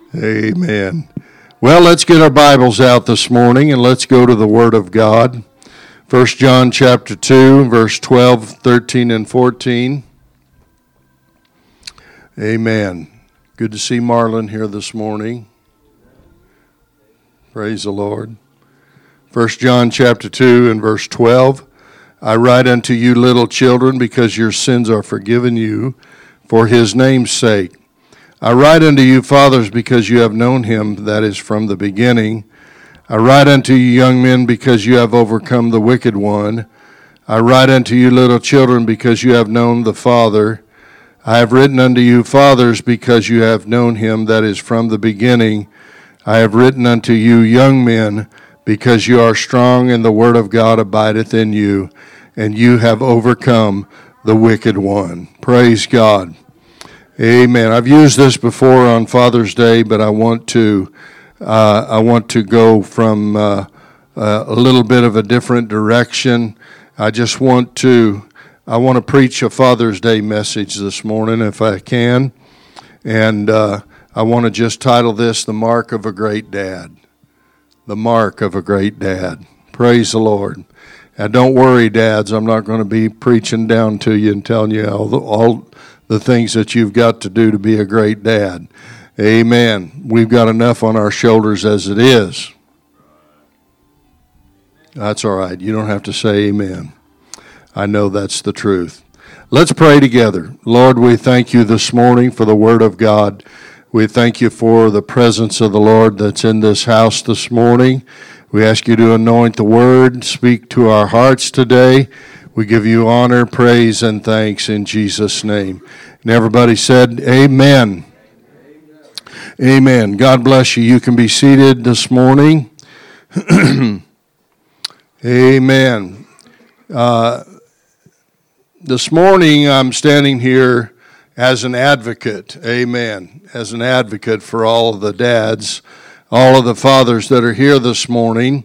Amen. Well, let's get our Bibles out this morning and let's go to the Word of God. 1 John chapter 2, verse 12, 13, and 14. Amen. Good to see Marlon here this morning. Praise the Lord. 1 John chapter 2 and verse 12. I write unto you, little children, because your sins are forgiven you for his name's sake. I write unto you, fathers, because you have known him that is from the beginning. I write unto you, young men, because you have overcome the wicked one. I write unto you, little children, because you have known the Father. I have written unto you, fathers, because you have known him that is from the beginning. I have written unto you, young men, because you are strong, and the word of God abideth in you, and you have overcome the wicked one. Praise God. Amen. I've used this before on Father's Day, but I want to go from a little bit of a different direction. I want to preach a Father's Day message this morning, if I can, and I want to just title this "The Mark of a Great Dad." The mark of a great dad. Praise the Lord. Now, don't worry, dads. I'm not going to be preaching down to you and telling you all the things that you've got to do to be a great dad. Amen. We've got enough on our shoulders as it is. That's all right. You don't have to say amen. I know that's the truth. Let's pray together. Lord, we thank you this morning for the Word of God. We thank you for the presence of the Lord that's in this house this morning. We ask you to anoint the Word, speak to our hearts today. We give you honor, praise, and thanks in Jesus' name. And everybody said, amen. Amen. God bless you. You can be seated this morning. Amen. This morning I'm standing here as an advocate. Amen. As an advocate for all of the dads, all of the fathers that are here this morning.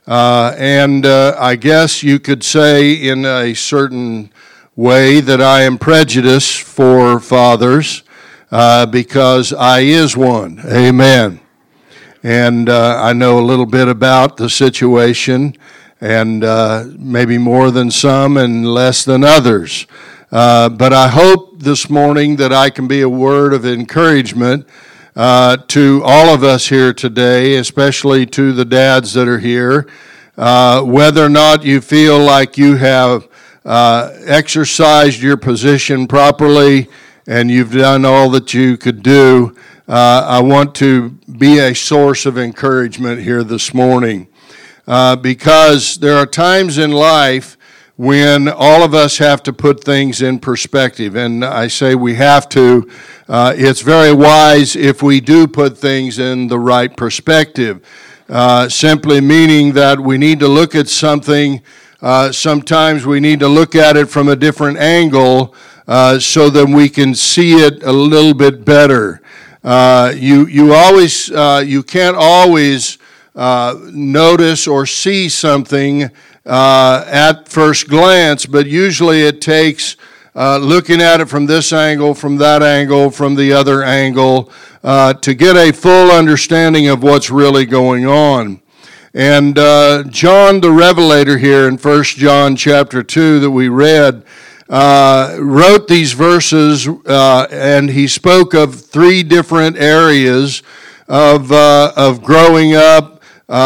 I guess you could say in a certain way that I am prejudiced for fathers because I is one. Amen. And I know a little bit about the situation, and maybe more than some and less than others. But I hope this morning that I can be a word of encouragement to all of us here today, especially to the dads that are here, whether or not you feel like you have exercised your position properly and you've done all that you could do. I want to be a source of encouragement here this morning because there are times in life when all of us have to put things in perspective. And I say we have to. It's very wise if we do put things in the right perspective, simply meaning that we need to look at something. Sometimes we need to look at it from a different angle so that we can see it a little bit better. You can't always notice or see something at first glance, but usually it takes looking at it from this angle, from that angle, from the other angle, to get a full understanding of what's really going on. And John the Revelator here in 1 John chapter 2 that we read wrote these verses, and he spoke of three different areas of growing up,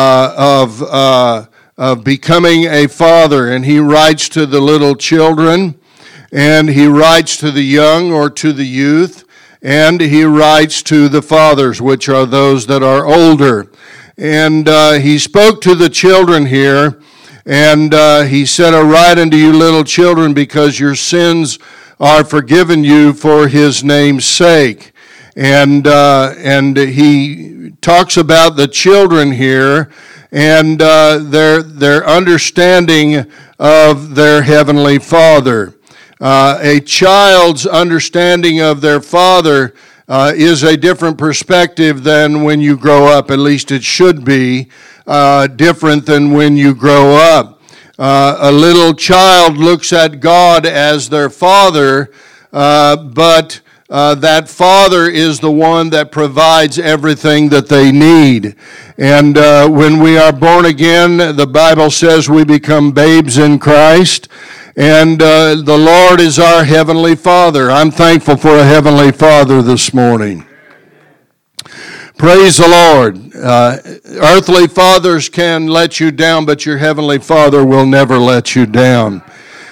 of becoming a father. And he writes to the little children, and he writes to the young or to the youth, and he writes to the fathers, which are those that are older. And he spoke to the children here, and he said, I write unto you, little children, because your sins are forgiven you for his name's sake. And he talks about the children here and their understanding of their heavenly Father. A child's understanding of their father is a different perspective than when you grow up. At least it should be different than when you grow up. A little child looks at God as their father, but that Father is the one that provides everything that they need. And when we are born again, the Bible says we become babes in Christ. And the Lord is our Heavenly Father. I'm thankful for a Heavenly Father this morning. Praise the Lord. Earthly fathers can let you down, but your Heavenly Father will never let you down.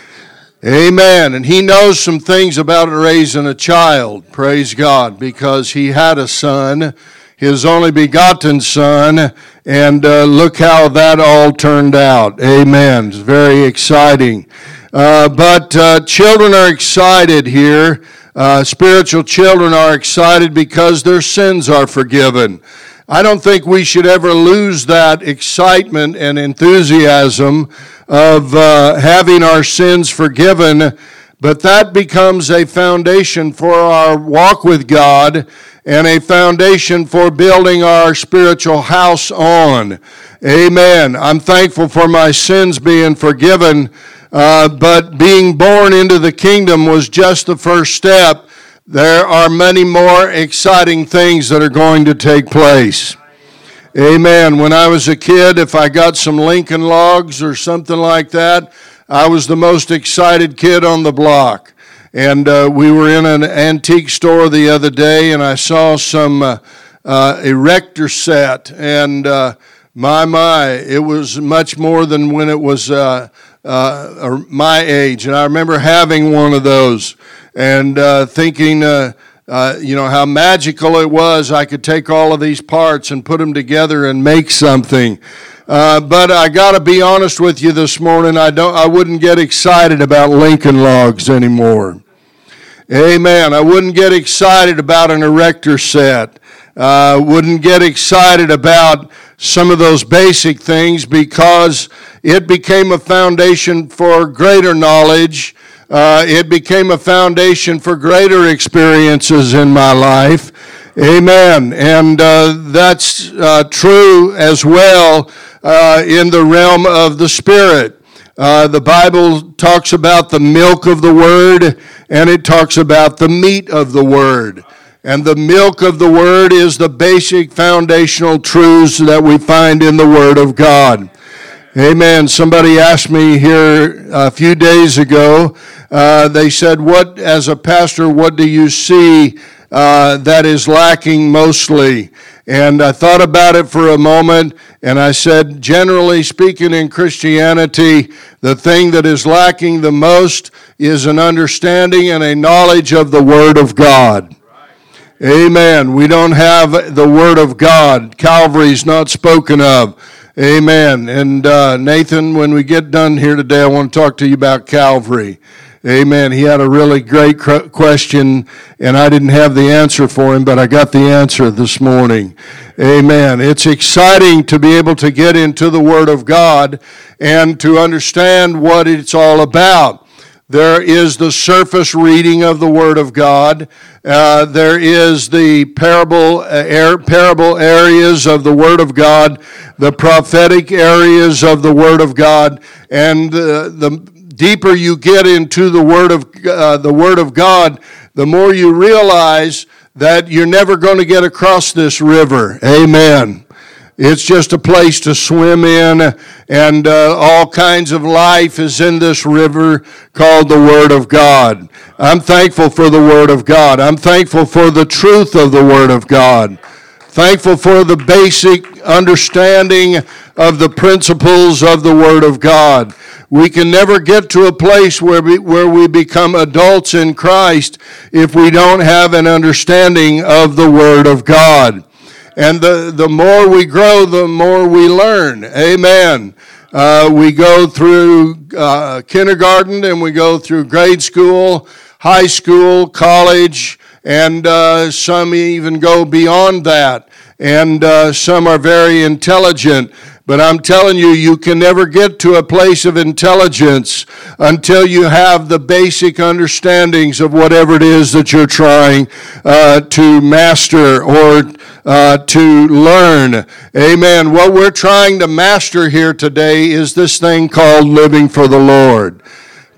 Amen. And He knows some things about raising a child, praise God, because He had a son, His only begotten Son, and look how that all turned out. Amen. It's very exciting. But children are excited here. Spiritual children are excited because their sins are forgiven. I don't think we should ever lose that excitement and enthusiasm of having our sins forgiven, but that becomes a foundation for our walk with God and a foundation for building our spiritual house on. Amen. I'm thankful for my sins being forgiven. But being born into the kingdom was just the first step. There are many more exciting things that are going to take place. Amen. When I was a kid, if I got some Lincoln Logs or something like that, I was the most excited kid on the block. And we were in an antique store the other day, and I saw some erector set, and it was much more than when it was my age. And I remember having one of those and thinking, how magical it was. I could take all of these parts and put them together and make something. But I got to be honest with you this morning. I wouldn't get excited about Lincoln Logs anymore. Amen. I wouldn't get excited about an erector set. Wouldn't get excited about some of those basic things because it became a foundation for greater knowledge. It became a foundation for greater experiences in my life. Amen. And that's true as well in the realm of the Spirit. The Bible talks about the milk of the Word, and it talks about the meat of the Word. And the milk of the Word is the basic foundational truths that we find in the Word of God. Amen. Somebody asked me here a few days ago, they said, as a pastor, what do you see that is lacking mostly? And I thought about it for a moment, and I said, generally speaking in Christianity, the thing that is lacking the most is an understanding and a knowledge of the Word of God. Amen. We don't have the Word of God. Calvary's not spoken of. Amen. And Nathan, when we get done here today, I want to talk to you about Calvary. Amen. He had a really great question, and I didn't have the answer for him, but I got the answer this morning. Amen. It's exciting to be able to get into the Word of God and to understand what it's all about. There is the surface reading of the Word of God. There is the parable areas of the Word of God, the prophetic areas of the Word of God, and the deeper you get into the Word of God, the more you realize that you're never going to get across this river. Amen. It's just a place to swim in, and all kinds of life is in this river called the Word of God. I'm thankful for the Word of God. I'm thankful for the truth of the Word of God. Thankful for the basic understanding of the principles of the Word of God. We can never get to a place where we become adults in Christ if we don't have an understanding of the Word of God. And the more we grow, the more we learn. Amen. We go through kindergarten, and we go through grade school, high school, college, and some even go beyond that. And some are very intelligent. But I'm telling you, you can never get to a place of intelligence until you have the basic understandings of whatever it is that you're trying to master or to learn. Amen. What we're trying to master here today is this thing called living for the Lord.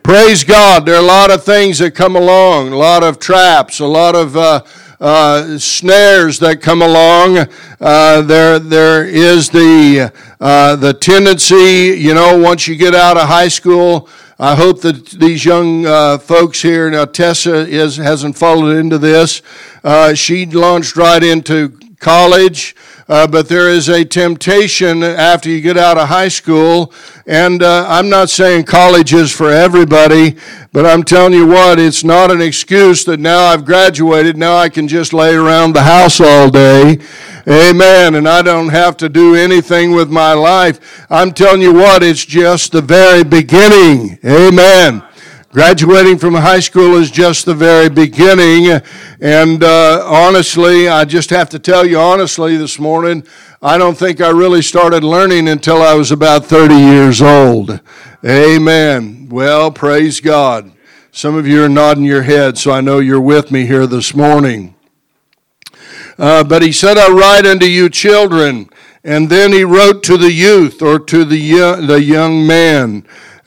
Praise God. There are a lot of things that come along, a lot of traps, a lot of snares that come along. There is the tendency, once you get out of high school. I hope that these young folks here, now Tessa hasn't followed into this. She launched right into college. But there is a temptation after you get out of high school, and I'm not saying college is for everybody, but I'm telling you what, it's not an excuse that now I've graduated, now I can just lay around the house all day. Amen. And I don't have to do anything with my life. I'm telling you what, it's just the very beginning. Amen. Graduating from high school is just the very beginning, and honestly, I just have to tell you honestly this morning, I don't think I really started learning until I was about 30 years old. Amen. Well, praise God. Some of you are nodding your head, so I know you're with me here this morning. But he said, I write unto you children, and then he wrote to the youth, or to the young man.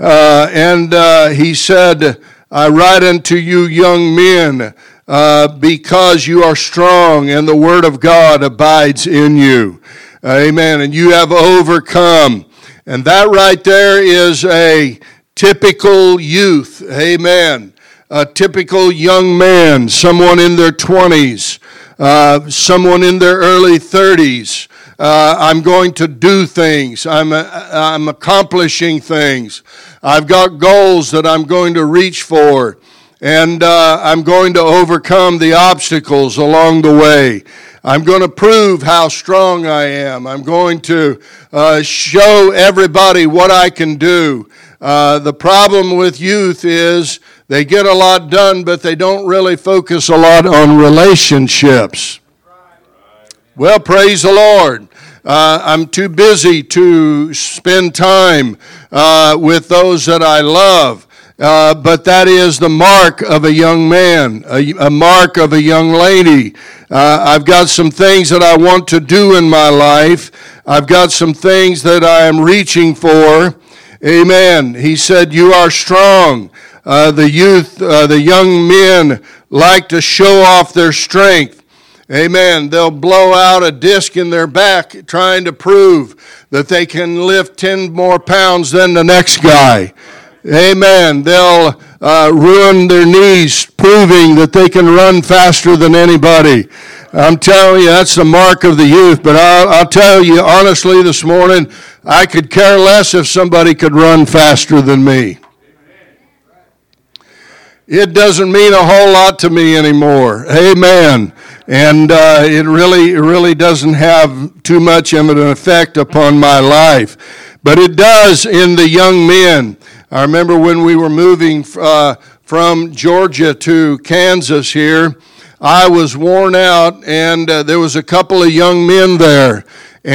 He said, I write unto you young men, because you are strong and the word of God abides in you. Amen. And you have overcome. And that right there is a typical youth. Amen. A typical young man, someone in their 20s, someone in their early 30s. I'm going to do things. I'm accomplishing things. I've got goals that I'm going to reach for, and I'm going to overcome the obstacles along the way. I'm going to prove how strong I am. I'm going to show everybody what I can do. The problem with youth is they get a lot done, but they don't really focus a lot on relationships. Well, praise the Lord. I'm too busy to spend time with those that I love. But that is the mark of a young man, a mark of a young lady. I've got some things that I want to do in my life. I've got some things that I am reaching for. Amen. He said, you are strong. The youth, the young men like to show off their strength. Amen. They'll blow out a disc in their back trying to prove that they can lift 10 more pounds than the next guy. Amen. They'll ruin their knees proving that they can run faster than anybody. I'm telling you, that's the mark of the youth. But I'll tell you honestly this morning, I could care less if somebody could run faster than me. It doesn't mean a whole lot to me anymore. Amen. And it really doesn't have too much of an effect upon my life. But it does in the young men. I remember when we were moving from Georgia to Kansas here, I was worn out, and there was a couple of young men there.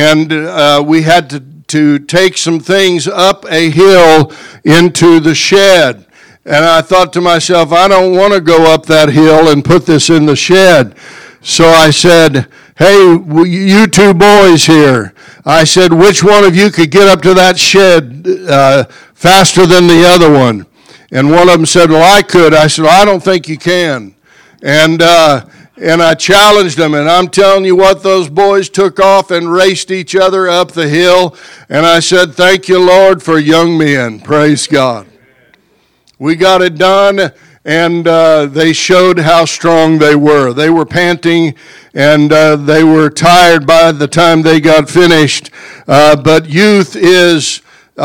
And we had to take some things up a hill into the shed. And I thought to myself, I don't want to go up that hill and put this in the shed. So I said, hey, you two boys here. I said, which one of you could get up to that shed faster than the other one? And one of them said, well, I could. I said, well, I don't think you can. And I challenged them, and I'm telling you what, those boys took off and raced each other up the hill. And I said, thank you, Lord, for young men. Praise God. We got it done, and they showed how strong they were. They were panting, and they were tired by the time they got finished. But youth is,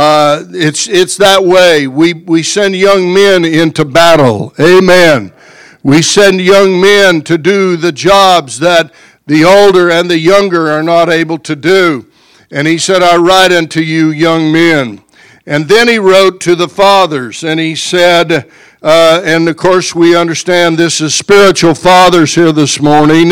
it's that way. We send young men into battle. Amen. We send young men to do the jobs that the older and the younger are not able to do. And he said, I write unto you young men. And then he wrote to the fathers, and he said, and of course we understand this is spiritual fathers here this morning,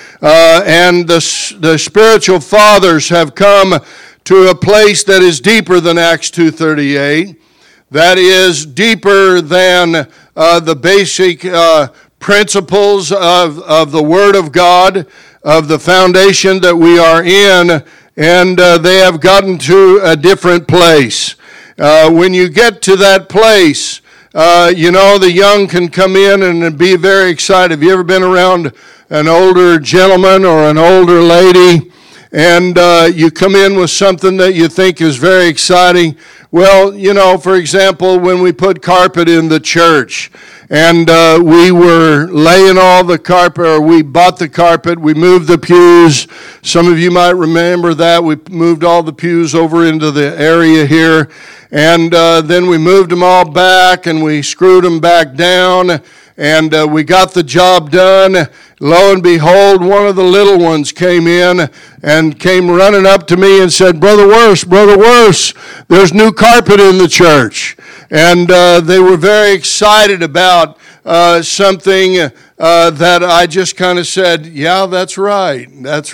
and the spiritual fathers have come to a place that is deeper than Acts 2:38, that is deeper than the basic principles of the Word of God, of the foundation that we are in, and they have gotten to a different place. When you get to that place, The young can come in and be very excited. Have you ever been around an older gentleman or an older lady, and you come in with something that you think is very exciting? Well, for example, when we put carpet in the church, and we were laying all the carpet, or we bought the carpet, we moved the pews. Some of you might remember that. We moved all the pews over into the area here, and then we moved them all back, and we screwed them back down, and we got the job done. Lo and behold, one of the little ones came in and came running up to me and said, Brother Worse, there's new carpet in the church. And they were very excited about something that I just kind of said, yeah, that's right.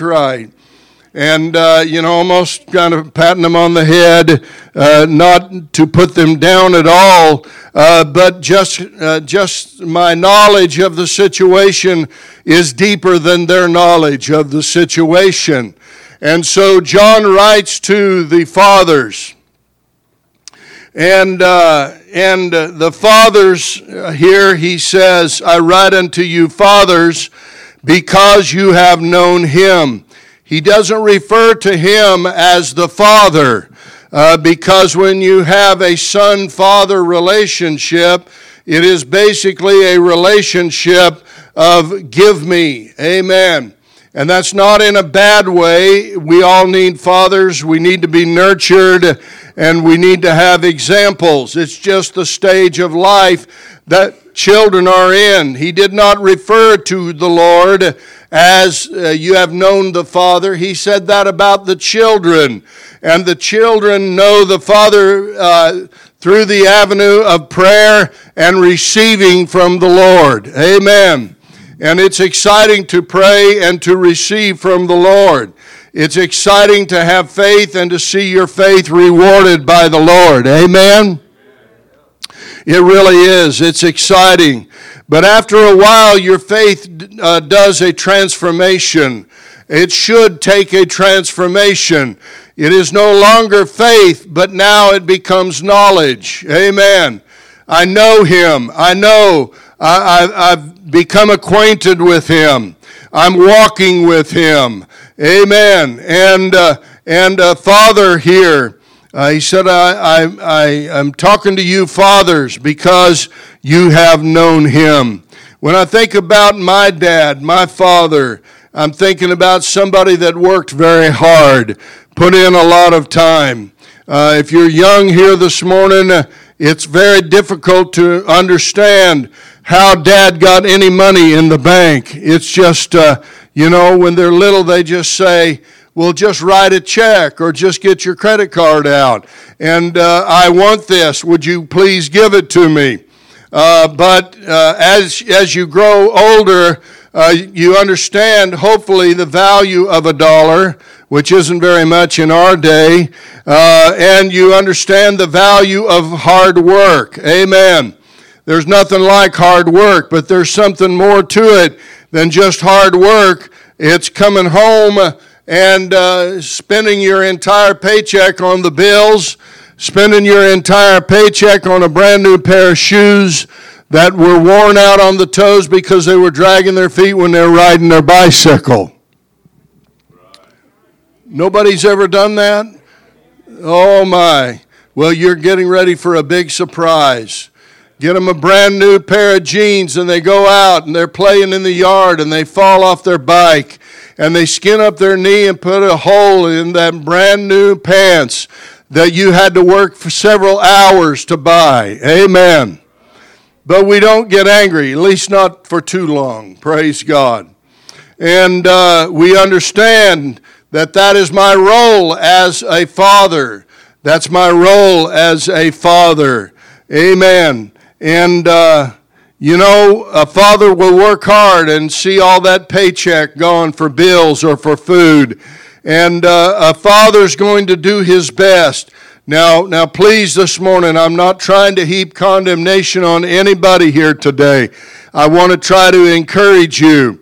And, almost kind of patting them on the head, not to put them down at all, but just my knowledge of the situation is deeper than their knowledge of the situation. And so John writes to the fathers, and the fathers here, he says, I write unto you fathers, because you have known him. He doesn't refer to him as the Father, because when you have a son-father relationship, it is basically a relationship of give me, amen. And that's not in a bad way. We all need fathers. We need to be nurtured, and we need to have examples. It's just the stage of life that children are in. He did not refer to the Lord as you have known the Father. He said that about the children. And the children know the Father through the avenue of prayer and receiving from the Lord. Amen. And it's exciting to pray and to receive from the Lord. It's exciting to have faith and to see your faith rewarded by the Lord. Amen. It really is. It's exciting. But after a while, your faith does a transformation. It should take a transformation. It is no longer faith, but now it becomes knowledge. Amen. I know him. I know. I've become acquainted with him. I'm walking with him. Amen. And Father here, he said, I'm talking to you fathers because you have known him. When I think about my dad, my father, I'm thinking about somebody that worked very hard, put in a lot of time. If you're young here this morning, it's very difficult to understand how dad got any money in the bank. It's just, when they're little, they just say, well, just write a check or just get your credit card out. And I want this. Would you please give it to me? But as you grow older, you understand, hopefully, the value of $1, which isn't very much in our day. And you understand the value of hard work. Amen. There's nothing like hard work, but there's something more to it than just hard work. It's coming home and spending your entire paycheck on the bills, spending your entire paycheck on a brand new pair of shoes that were worn out on the toes because they were dragging their feet when they were riding their bicycle. Nobody's ever done that? Oh my. Well, you're getting ready for a big surprise. Get them a brand new pair of jeans and they go out and they're playing in the yard and they fall off their bike and they skin up their knee and put a hole in that brand new pants that you had to work for several hours to buy. Amen. But we don't get angry, at least not for too long. Praise God. And we understand that is my role as a father. That's my role as a father. Amen. And, a father will work hard and see all that paycheck going for bills or for food. And a father's going to do his best. Now, please, this morning, I'm not trying to heap condemnation on anybody here today. I want to try to encourage you.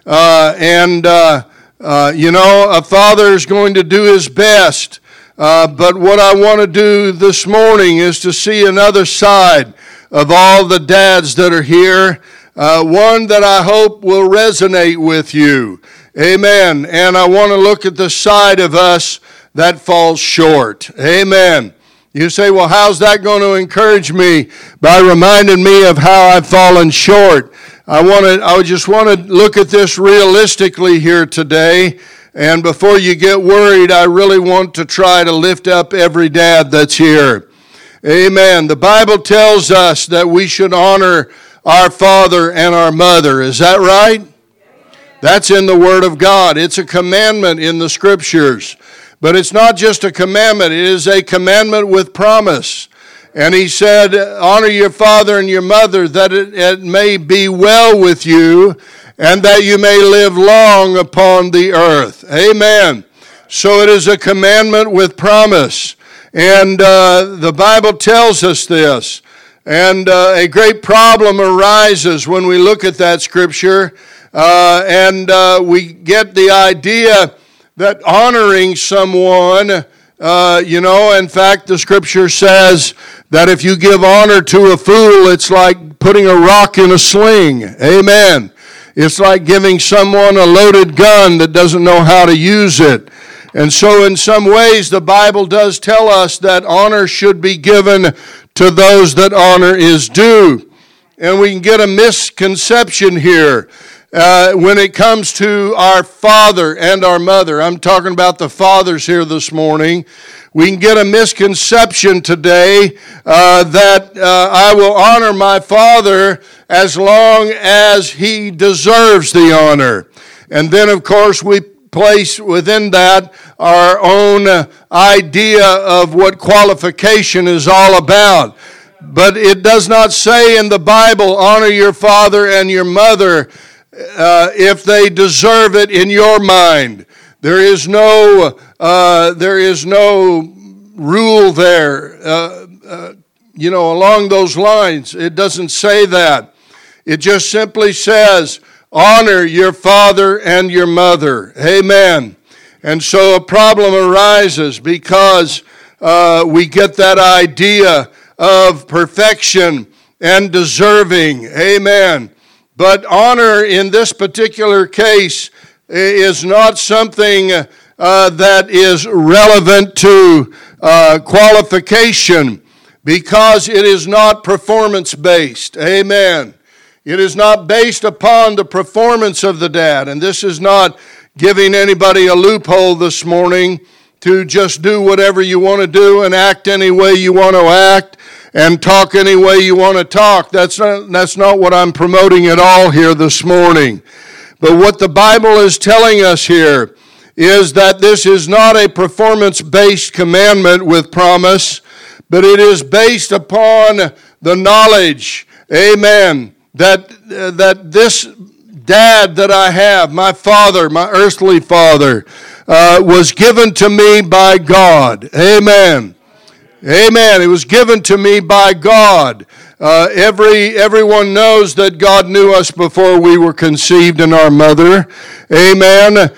A father is going to do his best. But what I want to do this morning is to see another side of all the dads that are here, one that I hope will resonate with you. Amen. And I want to look at the side of us that falls short. Amen. You say, well, how's that going to encourage me? By reminding me of how I've fallen short. I just want to look at this realistically here today. And before you get worried, I really want to try to lift up every dad that's here. Amen. The Bible tells us that we should honor our father and our mother. Is that right? That's in the Word of God. It's a commandment in the Scriptures. But it's not just a commandment. It is a commandment with promise. And he said, honor your father and your mother, that it may be well with you, and that you may live long upon the earth. Amen. So it is a commandment with promise. And the Bible tells us this. And a great problem arises when we look at that Scripture, and we get the idea that honoring someone, in fact, the Scripture says that if you give honor to a fool, it's like putting a rock in a sling. Amen. It's like giving someone a loaded gun that doesn't know how to use it. And so in some ways, the Bible does tell us that honor should be given to those that honor is due. And we can get a misconception here. When it comes to our father and our mother, I'm talking about the fathers here this morning, we can get a misconception today that I will honor my father as long as he deserves the honor. And then, of course, we place within that our own idea of what qualification is all about. But it does not say in the Bible, honor your father and your mother if they deserve it in your mind. There is no rule there, along those lines. It doesn't say that. It just simply says, honor your father and your mother. Amen. And so a problem arises because we get that idea of perfection and deserving. Amen. But honor in this particular case is not something that is relevant to qualification because it is not performance-based. Amen. It is not based upon the performance of the dad. And this is not giving anybody a loophole this morning to just do whatever you want to do and act any way you want to act and talk any way you want to talk. That's not what I'm promoting at all here this morning. But what the Bible is telling us here is that this is not a performance-based commandment with promise, but it is based upon the knowledge, amen, that this dad that I have, my father, my earthly father, was given to me by God. Amen. Amen. It was given to me by God. Everyone knows that God knew us before we were conceived in our mother. Amen.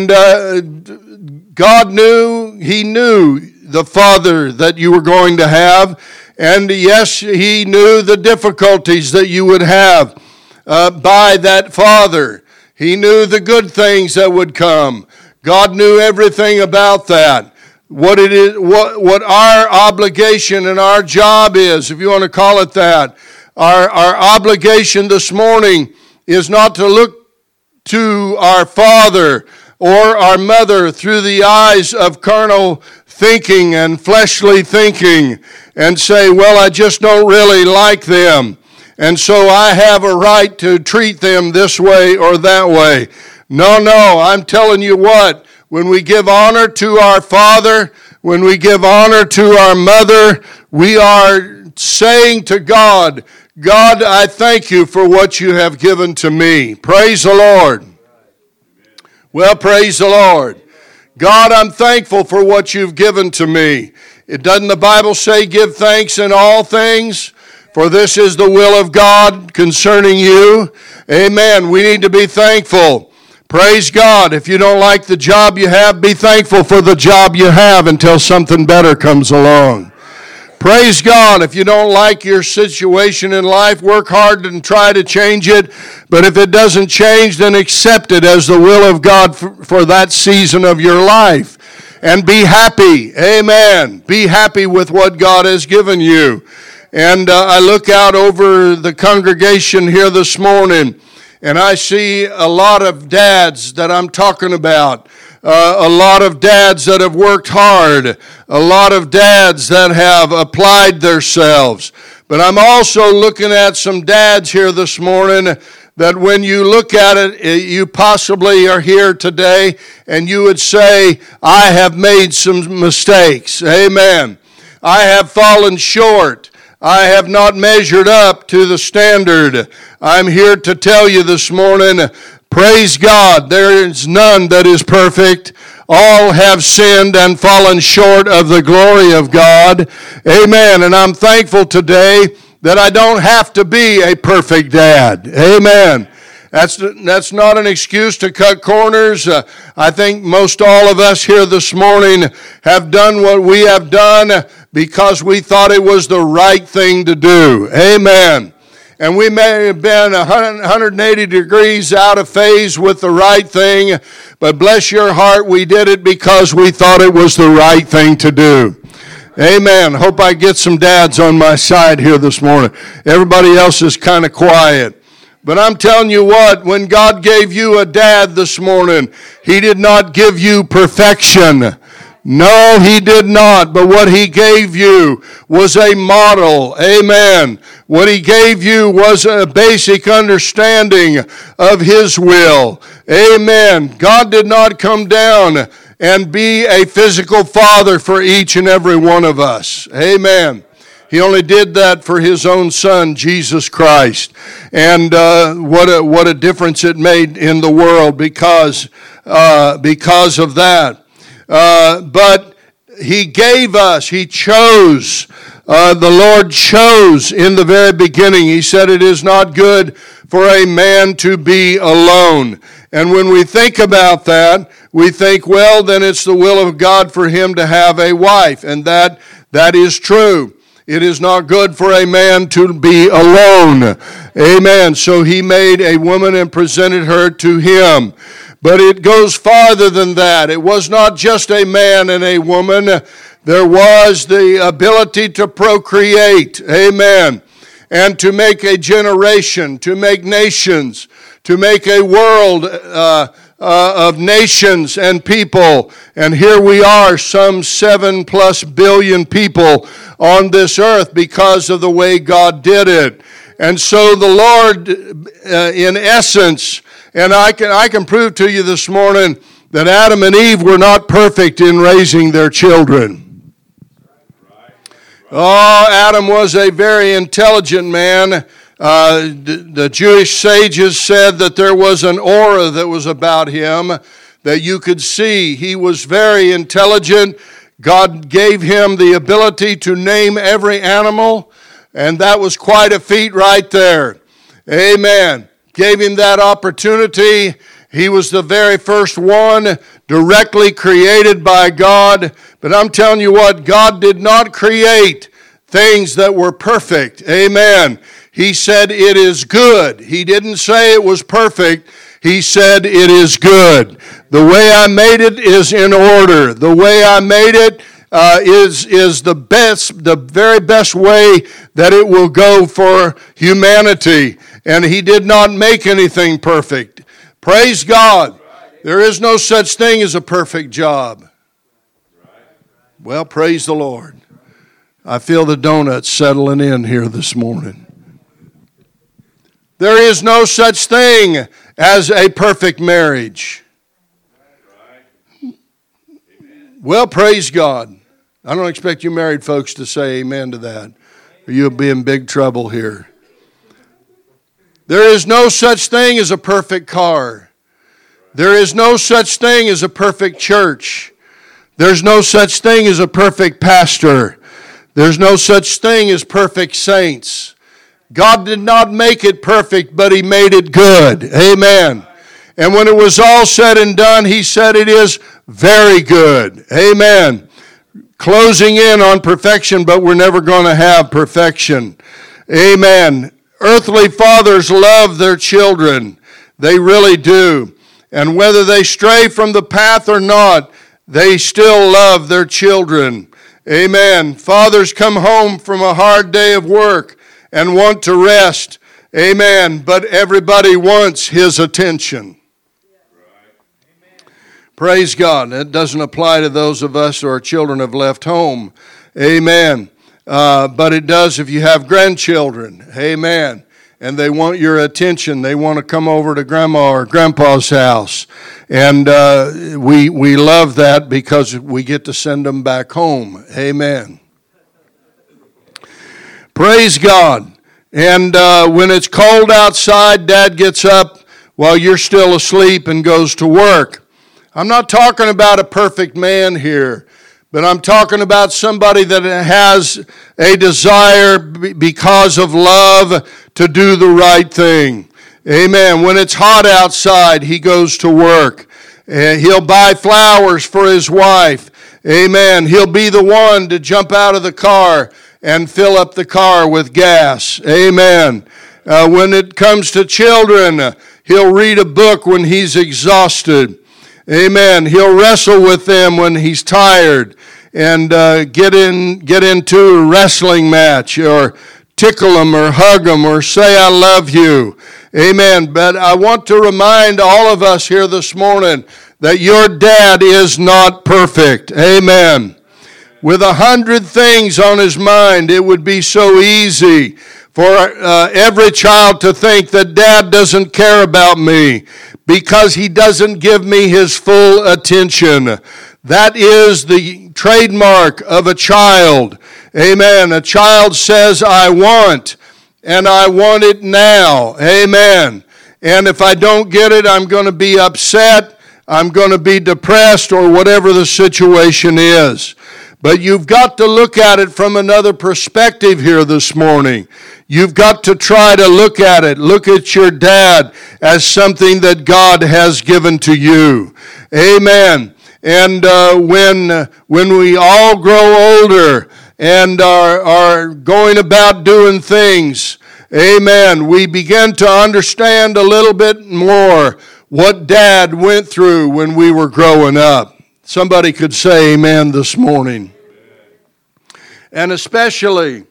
And God knew, He knew the father that you were going to have. And yes, He knew the difficulties that you would have by that father. He knew the good things that would come. God knew everything about that. What it is, what our obligation and our job is, if you want to call it that. Our obligation this morning is not to look to our father or our mother through the eyes of carnal thinking and fleshly thinking and say, well, I just don't really like them, and so I have a right to treat them this way or that way. No, I'm telling you what, when we give honor to our father, when we give honor to our mother, we are saying to God, God, I thank you for what you have given to me. Praise the Lord. Well, praise the Lord. God, I'm thankful for what you've given to me. Doesn't the Bible say, give thanks in all things? For this is the will of God concerning you. Amen. We need to be thankful. Praise God. If you don't like the job you have, be thankful for the job you have until something better comes along. Praise God. If you don't like your situation in life, work hard and try to change it. But if it doesn't change, then accept it as the will of God for that season of your life. And be happy. Amen. Be happy with what God has given you. And I look out over the congregation here this morning, and I see a lot of dads that I'm talking about. A lot of dads that have worked hard, a lot of dads that have applied themselves. But I'm also looking at some dads here this morning that when you look at it, you possibly are here today and you would say, I have made some mistakes. Amen. I have fallen short. I have not measured up to the standard. I'm here to tell you this morning, praise God, there is none that is perfect. All have sinned and fallen short of the glory of God. Amen. And I'm thankful today that I don't have to be a perfect dad. Amen. That's not an excuse to cut corners. I think most all of us here this morning have done what we have done because we thought it was the right thing to do. Amen. And we may have been 180 degrees out of phase with the right thing, but bless your heart, we did it because we thought it was the right thing to do. Amen. Hope I get some dads on my side here this morning. Everybody else is kind of quiet. But I'm telling you what, when God gave you a dad this morning, He did not give you perfection. No, He did not. But what He gave you was a model. Amen. What He gave you was a basic understanding of His will. Amen. God did not come down and be a physical father for each and every one of us. Amen. He only did that for His own Son, Jesus Christ. And what a difference it made in the world because of that. But He gave us, He chose, the Lord chose in the very beginning. He said it is not good for a man to be alone. And when we think about that, we think, well, then it's the will of God for him to have a wife. And that is true. It is not good for a man to be alone. Amen. So He made a woman and presented her to him. But it goes farther than that. It was not just a man and a woman. There was the ability to procreate. Amen. And to make a generation, to make nations, to make a world of nations and people. And here we are, some 7+ billion people on this earth because of the way God did it. And so the Lord, in essence, and I can prove to you this morning that Adam and Eve were not perfect in raising their children. Oh, Adam was a very intelligent man. The Jewish sages said that there was an aura that was about him that you could see. He was very intelligent. God gave him the ability to name every animal, and that was quite a feat right there. Amen. Gave him that opportunity. He was the very first one directly created by God. But I'm telling you what, God did not create things that were perfect. Amen. He said it is good. He didn't say it was perfect. He said it is good. The way I made it is in order. The way I made it is the best, the very best way that it will go for humanity. And He did not make anything perfect. Praise God. There is no such thing as a perfect job. Well, praise the Lord. I feel the donuts settling in here this morning. There is no such thing as a perfect marriage. Well, praise God. I don't expect you married folks to say amen to that, or you'll be in big trouble here. There is no such thing as a perfect car. There is no such thing as a perfect church. There's no such thing as a perfect pastor. There's no such thing as perfect saints. God did not make it perfect, but He made it good. Amen. And when it was all said and done, He said it is very good. Amen. closing in on perfection, but we're never going to have perfection. Amen. Earthly fathers love their children. They really do. And whether they stray from the path or not, they still love their children. Amen. Fathers come home from a hard day of work and want to rest. Amen. But everybody wants his attention. Praise God. That doesn't apply to those of us who our children have left home. Amen. But it does if you have grandchildren. Amen. And they want your attention. They want to come over to Grandma or Grandpa's house. And we love that because we get to send them back home. Amen. Praise God. And when it's cold outside, Dad gets up while you're still asleep and goes to work. I'm not talking about a perfect man here, but I'm talking about somebody that has a desire because of love to do the right thing. Amen. When it's hot outside, he goes to work. He'll buy flowers for his wife. Amen. He'll be the one to jump out of the car and fill up the car with gas. Amen. When it comes to children, he'll read a book when he's exhausted. Amen. He'll wrestle with them when he's tired and get into a wrestling match or tickle them or hug them or say, I love you. Amen. But I want to remind all of us here this morning that your dad is not perfect. Amen. With 100 things on his mind, it would be so easy for every child to think that Dad doesn't care about me because he doesn't give me his full attention. That is the trademark of a child. Amen. A child says, I want, and I want it now. Amen. And if I don't get it, I'm going to be upset, I'm going to be depressed, or whatever the situation is. But you've got to look at it from another perspective here this morning. You've got to try to look at it. Look at your dad as something that God has given to you. Amen. And when we all grow older and are going about doing things, amen, we begin to understand a little bit more what Dad went through when we were growing up. Somebody could say amen this morning. And especially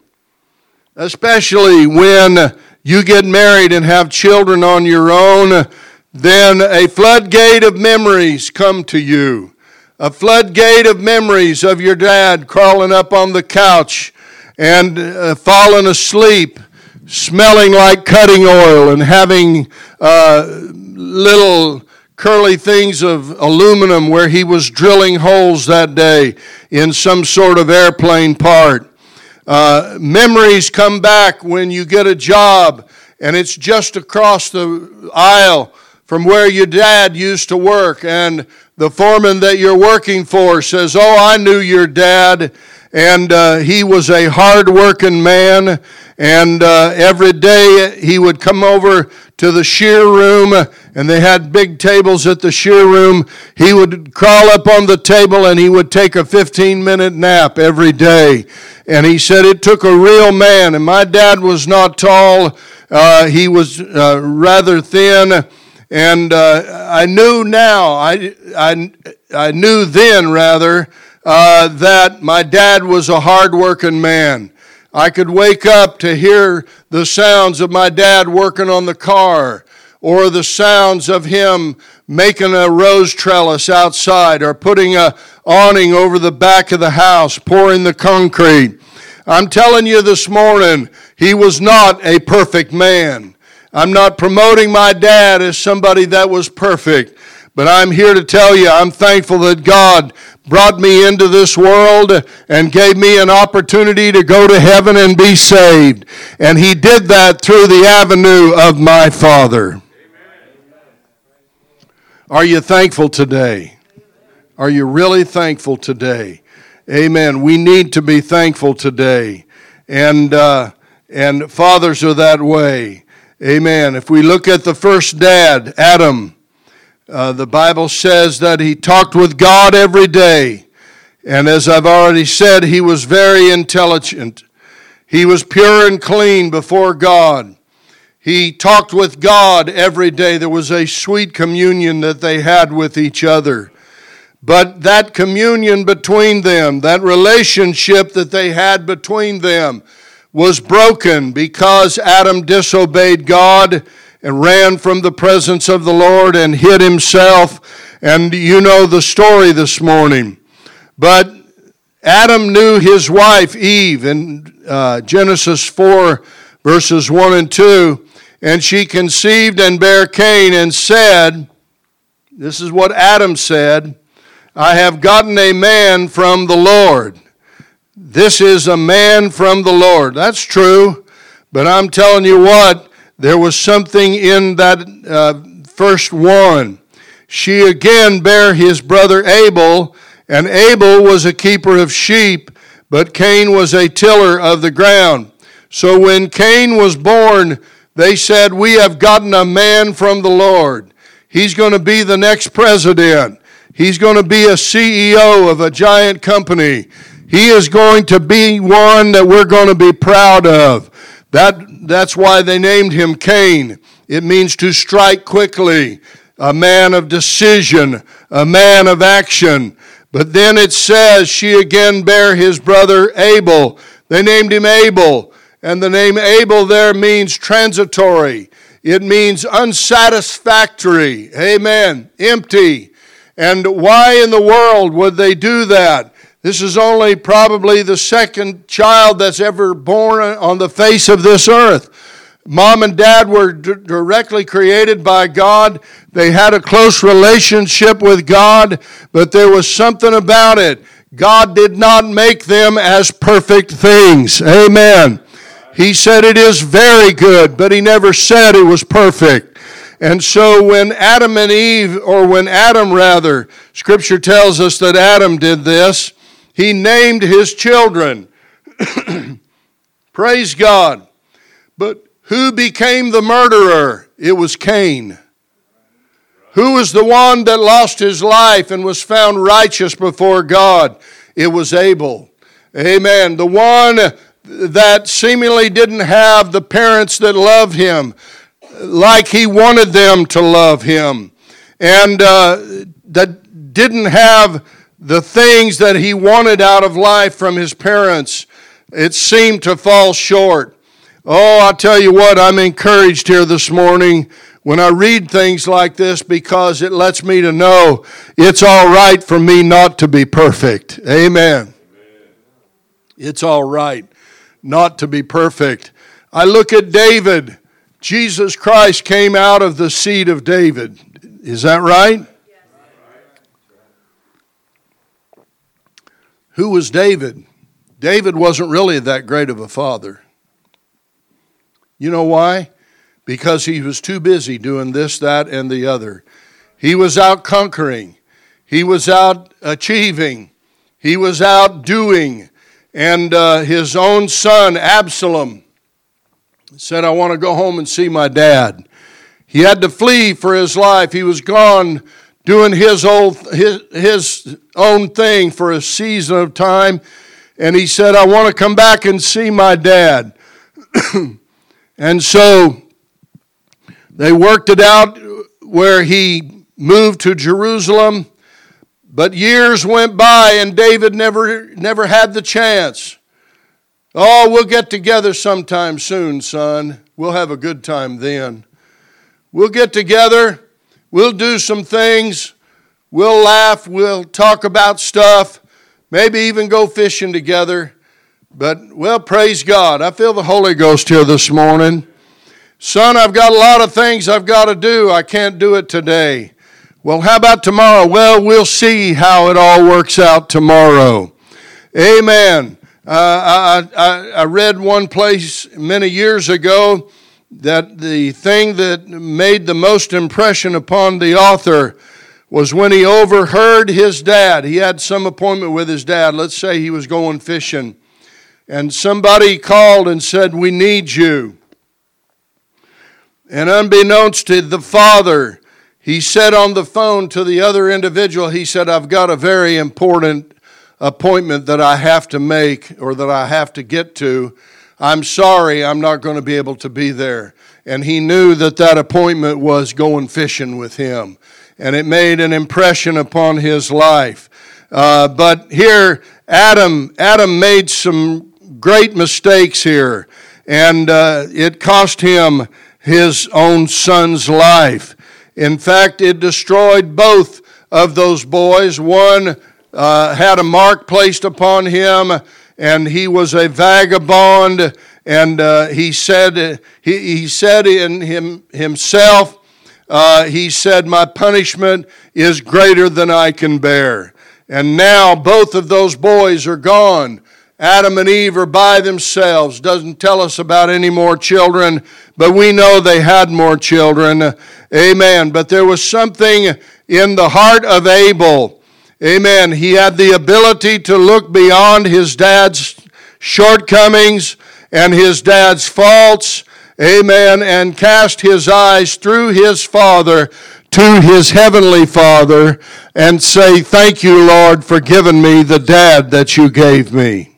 when you get married and have children on your own, then a floodgate of memories come to you. A floodgate of memories of your dad crawling up on the couch and falling asleep, smelling like cutting oil and having little curly things of aluminum where he was drilling holes that day in some sort of airplane part. Memories come back when you get a job and it's just across the aisle from where your dad used to work, and the foreman that you're working for says, oh, I knew your dad, and he was a hard-working man, and every day he would come over to the shear room, and they had big tables at the shear room. He would crawl up on the table, and he would take a 15-minute nap every day. And he said it took a real man, and my dad was not tall. He was rather thin, and I knew now, I knew then, rather, that my dad was a hard-working man. I could wake up to hear the sounds of my dad working on the car, or the sounds of him making a rose trellis outside, or putting a awning over the back of the house, pouring the concrete. I'm telling you this morning, he was not a perfect man. I'm not promoting my dad as somebody that was perfect, but I'm here to tell you I'm thankful that God brought me into this world and gave me an opportunity to go to heaven and be saved. And he did that through the avenue of my Father. Amen. Are you thankful today? Are you really thankful today? Amen. We need to be thankful today. And fathers are that way. Amen. If we look at the first dad, Adam, the Bible says that he talked with God every day. And as I've already said, he was very intelligent. He was pure and clean before God. He talked with God every day. There was a sweet communion that they had with each other. But that communion between them, that relationship that they had between them, was broken because Adam disobeyed God and ran from the presence of the Lord and hid himself. And you know the story this morning. But Adam knew his wife Eve in Genesis 4, verses 1 and 2. And she conceived and bare Cain and said, this is what Adam said, I have gotten a man from the Lord. This is a man from the Lord. That's true, but I'm telling you what, there was something in that first one. She again bare his brother Abel, and Abel was a keeper of sheep, but Cain was a tiller of the ground. So when Cain was born, they said, we have gotten a man from the Lord. He's going to be the next president. He's going to be a CEO of a giant company. He is going to be one that we're going to be proud of. That's why they named him Cain. It means to strike quickly, a man of decision, a man of action. But then it says she again bare his brother Abel. They named him Abel. And the name Abel there means transitory. It means unsatisfactory. Amen. Empty. And why in the world would they do that? This is only probably the second child that's ever born on the face of this earth. Mom and dad were directly created by God. They had a close relationship with God, but there was something about it. God did not make them as perfect things. Amen. He said it is very good, but he never said it was perfect. And so when Adam and Eve, or when Adam rather, Scripture tells us that Adam did this, he named his children. Praise God. But who became the murderer? It was Cain. Who was the one that lost his life and was found righteous before God? It was Abel. Amen. The one that seemingly didn't have the parents that loved him like he wanted them to love him, and that didn't have the things that he wanted out of life from his parents. It seemed to fall short. Oh, I'll tell you what, I'm encouraged here this morning when I read things like this, because it lets me to know it's all right for me not to be perfect. Amen. It's all right not to be perfect. I look at David. Jesus Christ came out of the seed of David. Is that right? Yes. Who was David? David wasn't really that great of a father. You know why? Because he was too busy doing this, that, and the other. He was out conquering. He was out achieving. He was out doing. And his own son, Absalom, said, I want to go home and see my dad. He had to flee for his life. He was gone doing his own thing for a season of time. And he said, I want to come back and see my dad. And so they worked it out where he moved to Jerusalem. But years went by and David never had the chance. Oh, we'll get together sometime soon, son. We'll have a good time then. We'll get together. We'll do some things. We'll laugh. We'll talk about stuff. Maybe even go fishing together. But, well, praise God. I feel the Holy Ghost here this morning. Son, I've got a lot of things I've got to do. I can't do it today. Well, how about tomorrow? Well, we'll see how it all works out tomorrow. Amen. I read one place many years ago that the thing that made the most impression upon the author was when he overheard his dad. He had some appointment with his dad. Let's say he was going fishing. And somebody called and said, we need you. And unbeknownst to the father, he said on the phone to the other individual, he said, I've got a very important appointment that I have to make or that I have to get to. I'm sorry, I'm not going to be able to be there. And he knew that that appointment was going fishing with him. And it made an impression upon his life. But here, Adam made some great mistakes here. And it cost him his own son's life. In fact, it destroyed both of those boys. One had a mark placed upon him, and he was a vagabond. And he said in himself, he said, "My punishment is greater than I can bear." And now both of those boys are gone. Adam and Eve are by themselves. Doesn't tell us about any more children, but we know they had more children. Amen. But there was something in the heart of Abel. Amen. He had the ability to look beyond his dad's shortcomings and his dad's faults. Amen. And cast his eyes through his father to his heavenly Father and say, "Thank you, Lord, for giving me the dad that you gave me."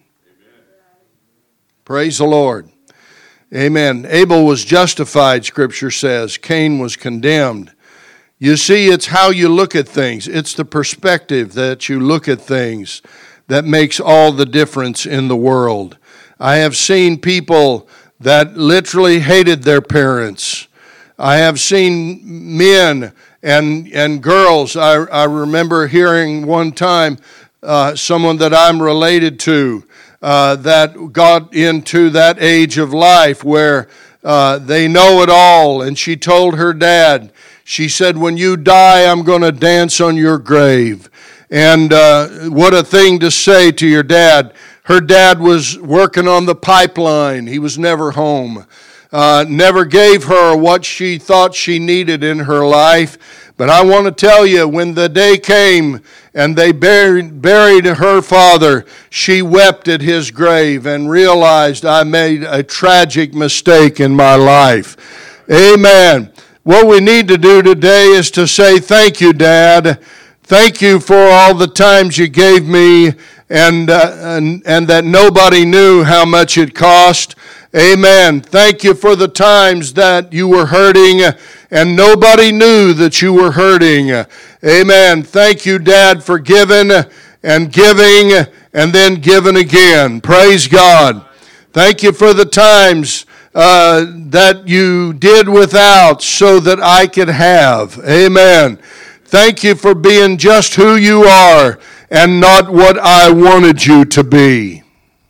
Praise the Lord. Amen. Abel was justified, Scripture says. Cain was condemned. You see, it's how you look at things. It's the perspective that you look at things that makes all the difference in the world. I have seen people that literally hated their parents. I have seen men and girls. I remember hearing one time someone that I'm related to that got into that age of life where they know it all. And she told her dad, she said, "When you die, I'm going to dance on your grave." And what a thing to say to your dad. Her dad was working on the pipeline. He was never home. Never gave her what she thought she needed in her life. But I want to tell you, when the day came and they buried her father, she wept at his grave and realized, "I made a tragic mistake in my life." Amen. What we need to do today is to say, "Thank you, Dad. Thank you for all the times you gave me and that nobody knew how much it cost." Amen. Thank you for the times that you were hurting and nobody knew that you were hurting. Amen. Thank you, Dad, for giving and giving and then giving again. Praise God. Thank you for the times that you did without so that I could have. Amen. Thank you for being just who you are and not what I wanted you to be.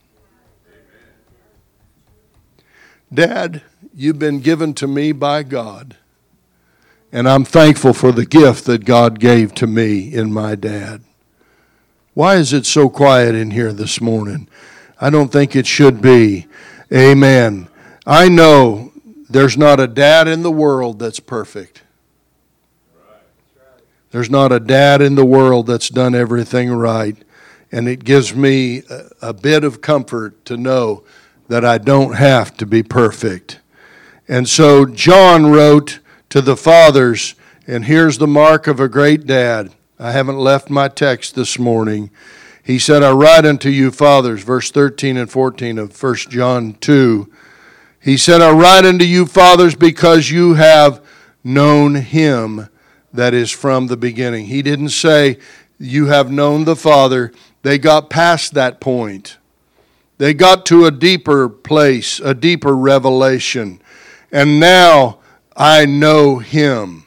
Dad, you've been given to me by God, and I'm thankful for the gift that God gave to me in my dad. Why is it so quiet in here this morning? I don't think it should be. Amen. I know there's not a dad in the world that's perfect. There's not a dad in the world that's done everything right, and it gives me a bit of comfort to know that I don't have to be perfect. And so John wrote to the fathers, and here's the mark of a great dad. I haven't left my text this morning. He said, "I write unto you, fathers," verse 13 and 14 of 1 John 2. He said, "I write unto you, fathers, because you have known him that is from the beginning." He didn't say, "You have known the Father." They got past that point. They got to a deeper place, a deeper revelation. And now I know him.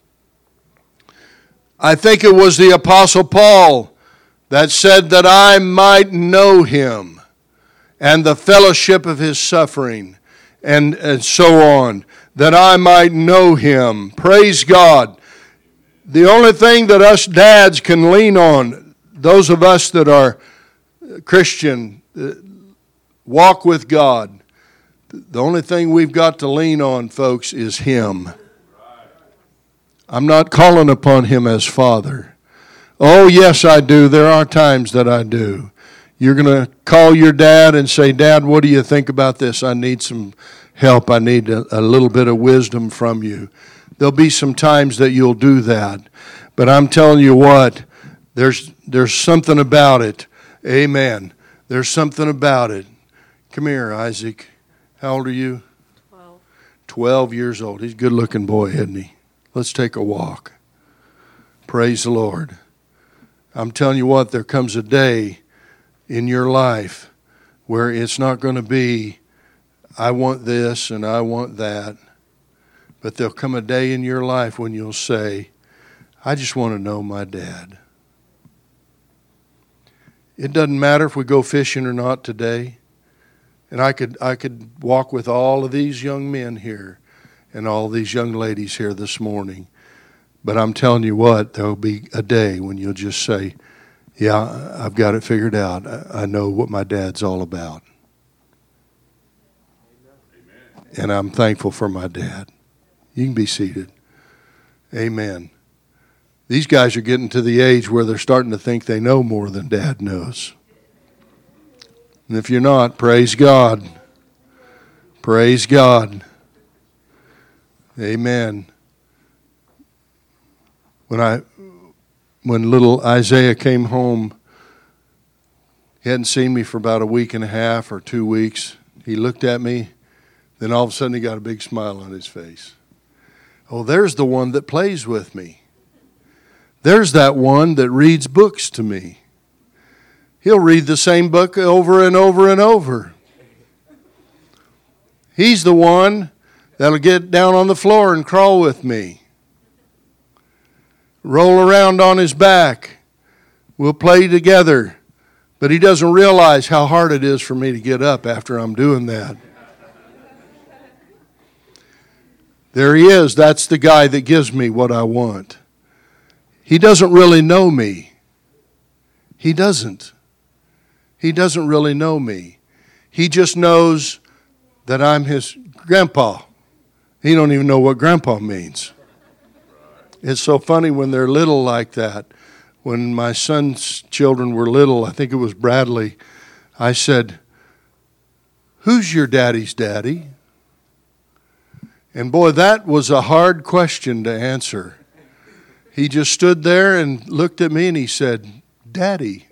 I think it was the Apostle Paul that said that I might know him and the fellowship of his suffering and so on, that I might know him. Praise God. The only thing that us dads can lean on, those of us that are Christian, walk with God, the only thing we've got to lean on, folks, is him. I'm not calling upon him as Father. Oh, yes, I do. There are times that I do. You're going to call your dad and say, "Dad, what do you think about this? I need some help. I need a little bit of wisdom from you." There'll be some times that you'll do that. But I'm telling you what, there's something about it. Amen. There's something about it. Come here, Isaac. How old are you? 12. 12 years old. He's a good-looking boy, isn't he? Let's take a walk. Praise the Lord. I'm telling you what, there comes a day in your life where it's not going to be, I want this and I want that. But there'll come a day in your life when you'll say, I just want to know my dad. It doesn't matter if we go fishing or not today. And I could walk with all of these young men here and all these young ladies here this morning. But I'm telling you what, there'll be a day when you'll just say, yeah, I've got it figured out. I know what my dad's all about. Amen. And I'm thankful for my dad. You can be seated. Amen. These guys are getting to the age where they're starting to think they know more than Dad knows. And if you're not, praise God. Praise God. Amen. When little Isaiah came home, he hadn't seen me for about a week and a half or 2 weeks. He looked at me, then all of a sudden he got a big smile on his face. Oh, there's the one that plays with me. There's that one that reads books to me. He'll read the same book over and over and over. He's the one that'll get down on the floor and crawl with me. Roll around on his back. We'll play together. But he doesn't realize how hard it is for me to get up after I'm doing that. There he is. That's the guy that gives me what I want. He doesn't really know me. He doesn't. He doesn't really know me. He just knows that I'm his grandpa. He don't even know what grandpa means. It's so funny when they're little like that. When my son's children were little, I think it was Bradley, I said, who's your daddy's daddy? And boy, that was a hard question to answer. He just stood there and looked at me and he said, Daddy.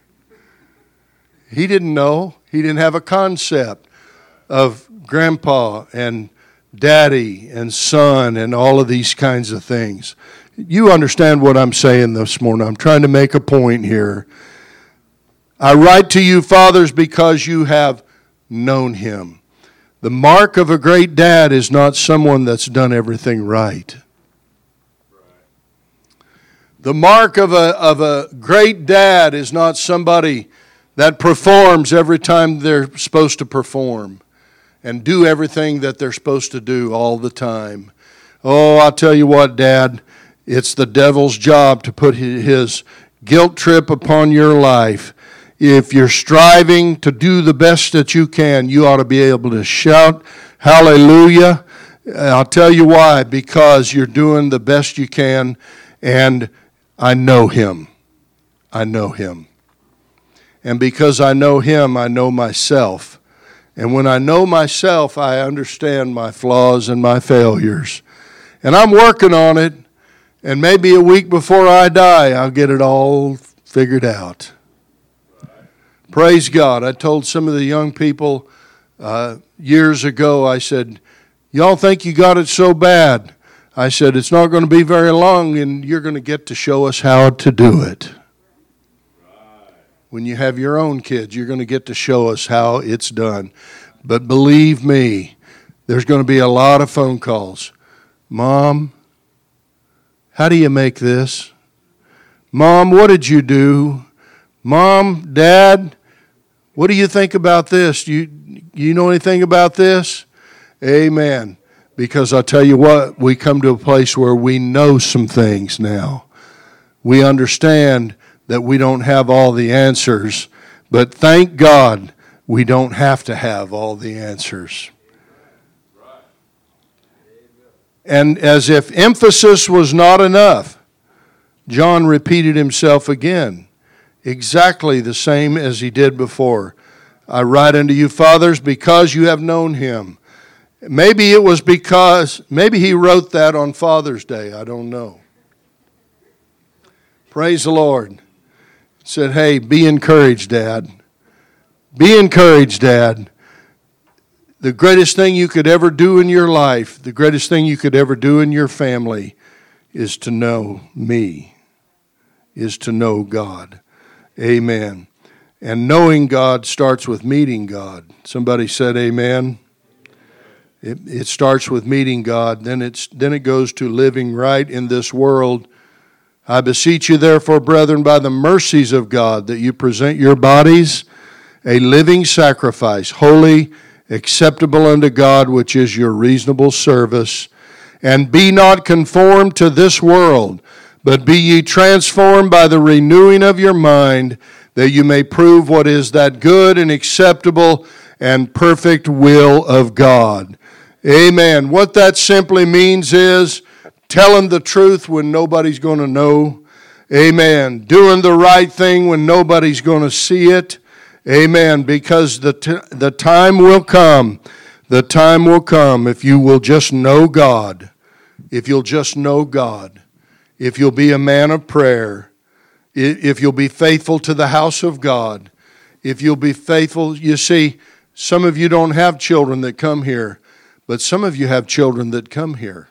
He didn't know. He didn't have a concept of grandpa and daddy and son and all of these kinds of things. You understand what I'm saying this morning. I'm trying to make a point here. I write to you, fathers, because you have known him. The mark of a great dad is not someone that's done everything right. The mark of a great dad is not somebody that performs every time they're supposed to perform and do everything that they're supposed to do all the time. Oh, I'll tell you what, Dad, it's the devil's job to put his guilt trip upon your life. If you're striving to do the best that you can, you ought to be able to shout, hallelujah. I'll tell you why, because you're doing the best you can, and I know him. I know him. And because I know him, I know myself. And when I know myself, I understand my flaws and my failures. And I'm working on it. And maybe a week before I die, I'll get it all figured out. Praise God. I told some of the young people years ago, I said, y'all think you got it so bad. I said, it's not going to be very long, and you're going to get to show us how to do it. When you have your own kids, you're going to get to show us how it's done. But believe me, there's going to be a lot of phone calls. Mom, how do you make this? Mom, what did you do? Mom, Dad, what do you think about this? You know anything about this? Amen. Because I'll tell you what, we come to a place where we know some things now. We understand that we don't have all the answers, but thank God we don't have to have all the answers. And as if emphasis was not enough, John repeated himself again, exactly the same as he did before. I write unto you, fathers, because you have known him. Maybe it was because, maybe he wrote that on Father's Day. I don't know. Praise the Lord. said, hey, be encouraged, Dad. Be encouraged, Dad. The greatest thing you could ever do in your life, the greatest thing you could ever do in your family is to know me, is to know God. Amen. And knowing God starts with meeting God. Somebody said amen. It starts with meeting God. Then it goes to living right in this world. I beseech you, therefore, brethren, by the mercies of God, that you present your bodies a living sacrifice, holy, acceptable unto God, which is your reasonable service. And be not conformed to this world, but be ye transformed by the renewing of your mind, that you may prove what is that good and acceptable and perfect will of God. Amen. What that simply means is telling the truth when nobody's going to know. Amen. Doing the right thing when nobody's going to see it. Amen. Because the time will come. The time will come if you will just know God. If you'll just know God. If you'll be a man of prayer. If you'll be faithful to the house of God. If you'll be faithful. You see, some of you don't have children that come here. But some of you have children that come here.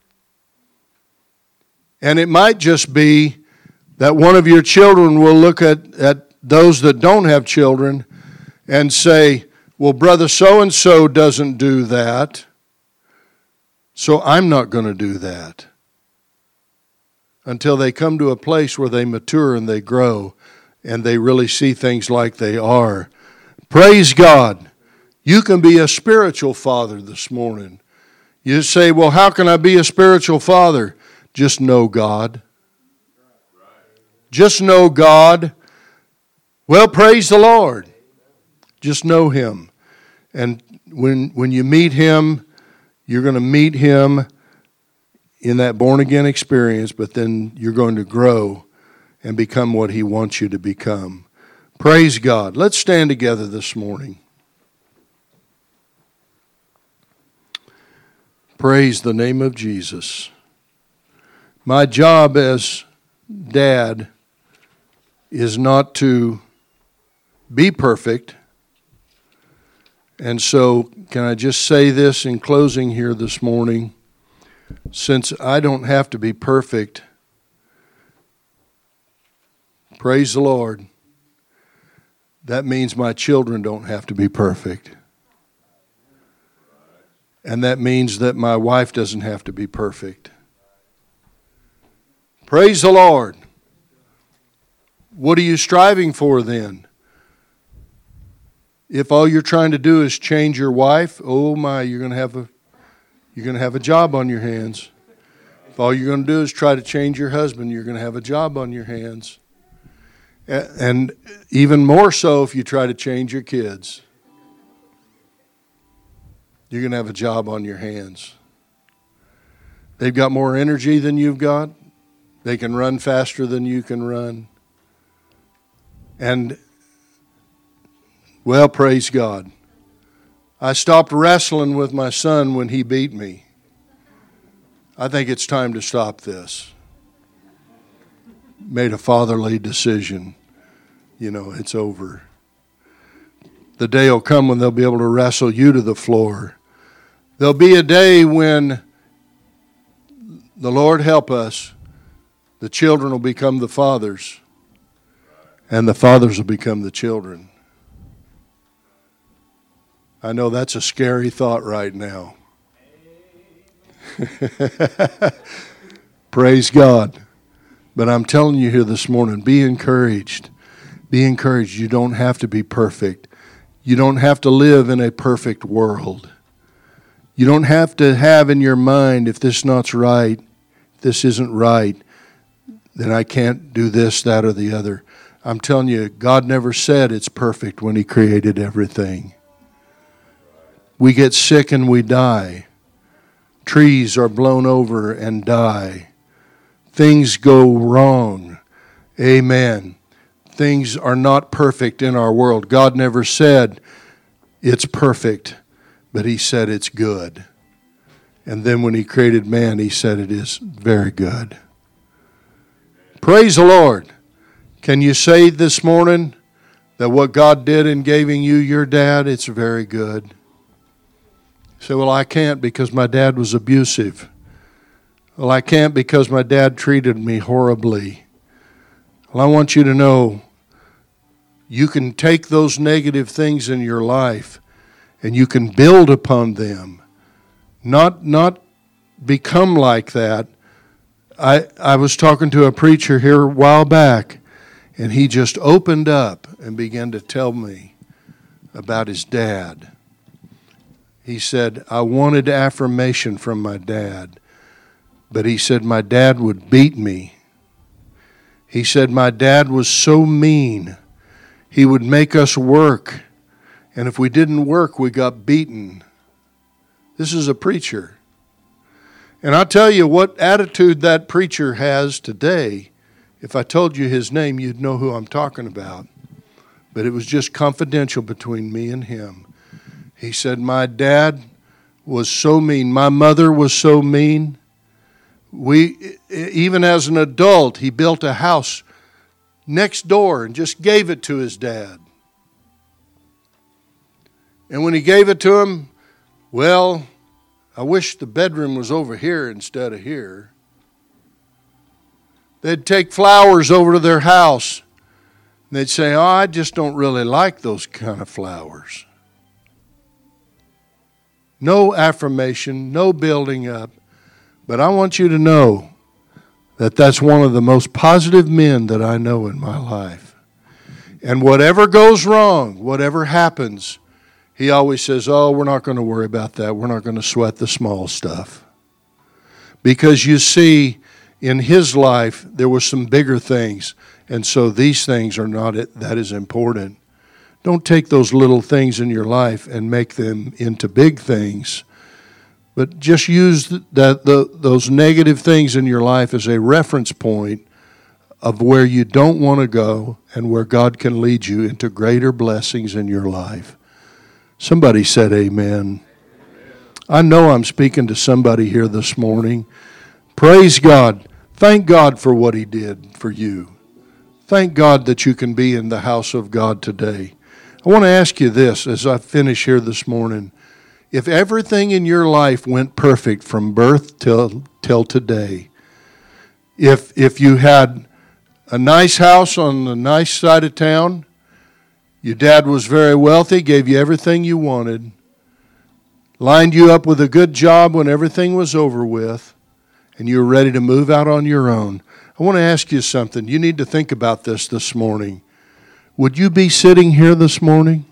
And it might just be that one of your children will look at those that don't have children and say, well, brother so-and-so doesn't do that, so I'm not going to do that. Until they come to a place where they mature and they grow and they really see things like they are. Praise God. You can be a spiritual father this morning. You say, well, how can I be a spiritual father? Just know God. Just know God. Well, praise the Lord. Just know Him. And when you meet Him, you're going to meet Him in that born-again experience, but then you're going to grow and become what He wants you to become. Praise God. Let's stand together this morning. Praise the name of Jesus. My job as dad is not to be perfect. And so, can I just say this in closing here this morning? Since I don't have to be perfect, praise the Lord, that means my children don't have to be perfect. And that means that my wife doesn't have to be perfect. Praise the Lord. What are you striving for then? If all you're trying to do is change your wife, oh my, you're going to have a job on your hands. If all you're going to do is try to change your husband, you're going to have a job on your hands. And even more so if you try to change your kids. You're going to have a job on your hands. They've got more energy than you've got. They can run faster than you can run. And, well, praise God. I stopped wrestling with my son when he beat me. I think it's time to stop this. Made a fatherly decision. You know, it's over. The day will come when they'll be able to wrestle you to the floor. There'll be a day when, the Lord help us, the children will become the fathers, and the fathers will become the children. I know that's a scary thought right now. Praise God. But I'm telling you here this morning, be encouraged. Be encouraged. You don't have to be perfect. You don't have to live in a perfect world. You don't have to have in your mind, if this not right, if this isn't right, then I can't do this, that, or the other. I'm telling you, God never said it's perfect when He created everything. We get sick and we die. Trees are blown over and die. Things go wrong. Amen. Things are not perfect in our world. God never said it's perfect, but He said it's good. And then when He created man, He said it is very good. Praise the Lord. Can you say this morning that what God did in giving you your dad, it's very good? You say, well, I can't because my dad was abusive. Well, I can't because my dad treated me horribly. Well, I want you to know you can take those negative things in your life and you can build upon them. Not become like that. I was talking to a preacher here a while back, and he just opened up and began to tell me about his dad. He said, I wanted affirmation from my dad, but he said my dad would beat me. He said my dad was so mean. He would make us work, and if we didn't work, we got beaten. This is a preacher. And I'll tell you what attitude that preacher has today. If I told you his name, you'd know who I'm talking about. But it was just confidential between me and him. He said, my dad was so mean. My mother was so mean. Even as an adult, he built a house next door and just gave it to his dad. And when he gave it to him, well, I wish the bedroom was over here instead of here. They'd take flowers over to their house. And they'd say, I just don't really like those kind of flowers. No affirmation, no building up. But I want you to know that that's one of the most positive men that I know in my life. And whatever goes wrong, whatever happens, he always says, we're not going to worry about that. We're not going to sweat the small stuff. Because you see, in his life, there were some bigger things. And so these things are not that is important. Don't take those little things in your life and make them into big things. But just use those negative things in your life as a reference point of where you don't want to go and where God can lead you into greater blessings in your life. Somebody said amen. I know I'm speaking to somebody here this morning. Praise God. Thank God for what he did for you. Thank God that you can be in the house of God today. I want to ask you this as I finish here this morning. If everything in your life went perfect from birth till today, if you had a nice house on the nice side of town, your dad was very wealthy, gave you everything you wanted, lined you up with a good job when everything was over with, and you were ready to move out on your own, I want to ask you something. You need to think about this morning. Would you be sitting here this morning?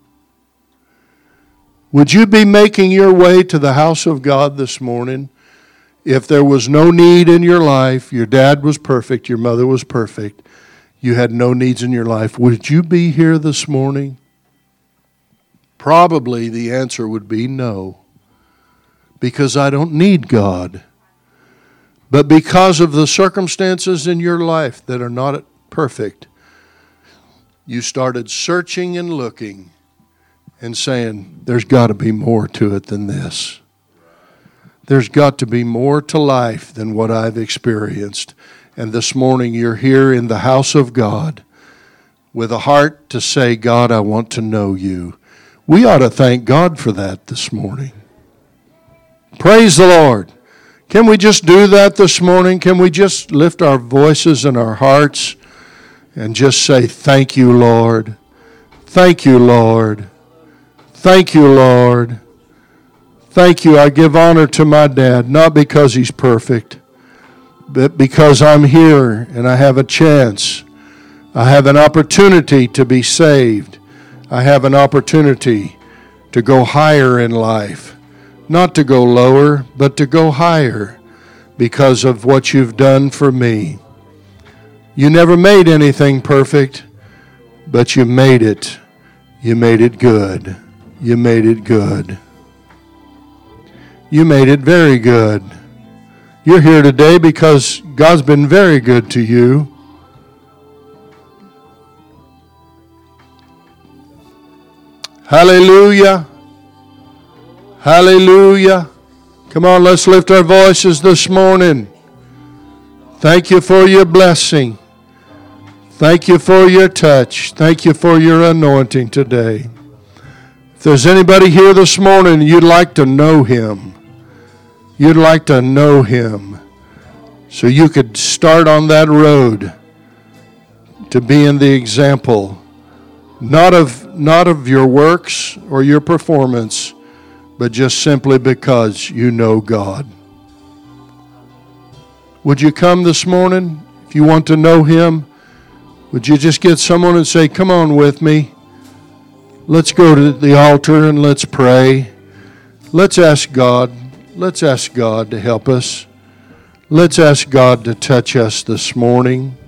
Would you be making your way to the house of God this morning if there was no need in your life, your dad was perfect, your mother was perfect, you had no needs in your life? Would you be here this morning? Probably the answer would be no, because I don't need God. But because of the circumstances in your life that are not perfect, you started searching and looking and saying, there's got to be more to it than this. There's got to be more to life than what I've experienced. And this morning you're here in the house of God with a heart to say, God, I want to know you. We ought to thank God for that this morning. Praise the Lord. Can we just do that this morning? Can we just lift our voices and our hearts and just say, thank you, Lord. Thank you, Lord. Thank you, Lord. Thank you. I give honor to my dad, not because he's perfect, but because I'm here and I have a chance. I have an opportunity to be saved. I have an opportunity to go higher in life. Not to go lower, but to go higher because of what you've done for me. You never made anything perfect, but you made it. You made it good. You made it good. You made it very good. You're here today because God's been very good to you. Hallelujah. Hallelujah. Come on, let's lift our voices this morning. Thank you for your blessing. Thank you for your touch. Thank you for your anointing today. If there's anybody here this morning, you'd like to know Him. You'd like to know Him so you could start on that road to being the example, not of your works or your performance, but just simply because you know God. Would you come this morning? If you want to know Him, would you just get someone and say, come on with me. Let's go to the altar and let's pray. Let's ask God. Let's ask God to help us. Let's ask God to touch us this morning.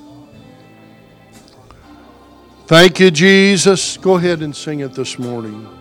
Thank you, Jesus. Go ahead and sing it this morning.